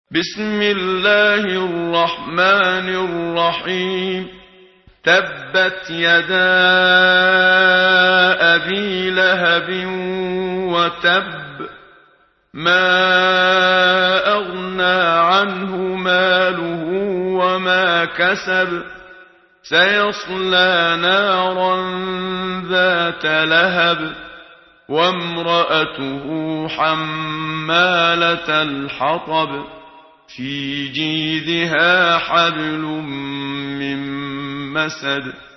بسم الله الرحمن الرحيم. تبت يدا أبي لهب وتب، ما أغنى عنه ماله وما كسب، سيصلى نارا ذات لهب، وامرأته حمالة الحطب، في جيدها حبل من مسد.